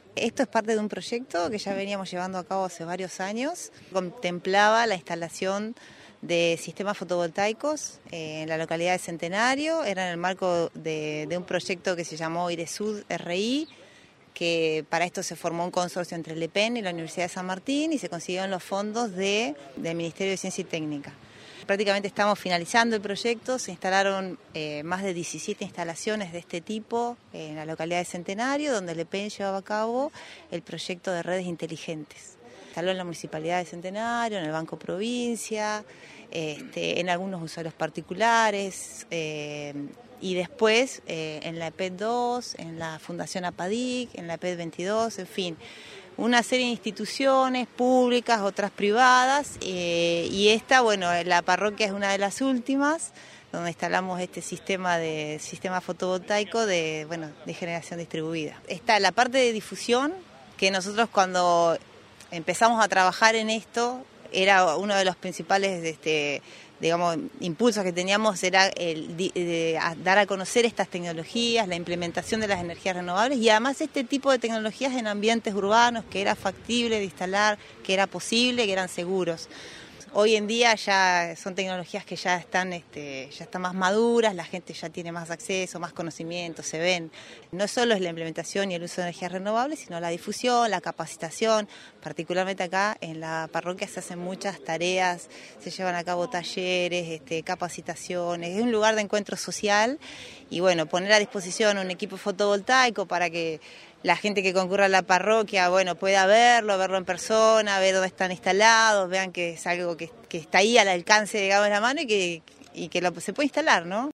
Esto es parte de un proyecto que ya veníamos llevando a cabo hace varios años. Contemplaba la instalación de sistemas fotovoltaicos en la localidad de Centenario. Era en el marco de un proyecto que se llamó IRESUD RI, que para esto se formó un consorcio entre el EPEN y la Universidad de San Martín y se consiguieron los fondos del Ministerio de Ciencia y Técnica. Prácticamente estamos finalizando el proyecto, se instalaron más de 17 instalaciones de este tipo en la localidad de Centenario, donde el EPEN llevaba a cabo el proyecto de redes inteligentes. Instaló en la Municipalidad de Centenario, en el Banco Provincia, en algunos usuarios particulares, y después en la EPED 2, en la Fundación APADIC, en la EPED 22, en fin, una serie de instituciones públicas, otras privadas, y esta, bueno, la parroquia es una de las últimas, donde instalamos este sistema fotovoltaico de generación distribuida. Está la parte de difusión, que nosotros cuando empezamos a trabajar en esto, era uno de los principales impulsos que teníamos, era dar a conocer estas tecnologías, la implementación de las energías renovables y además este tipo de tecnologías en ambientes urbanos, que era factible de instalar, que era posible, que eran seguros. Hoy en día ya son tecnologías que ya están más maduras, la gente ya tiene más acceso, más conocimiento, se ven. No solo es la implementación y el uso de energías renovables, sino la difusión, la capacitación. Particularmente acá en la parroquia se hacen muchas tareas, se llevan a cabo talleres, capacitaciones. Es un lugar de encuentro social y bueno, poner a disposición un equipo fotovoltaico para que la gente que concurra a la parroquia, pueda verlo en persona, ver dónde están instalados, vean que es algo que está ahí al alcance, digamos, de la mano y que se puede instalar, ¿no?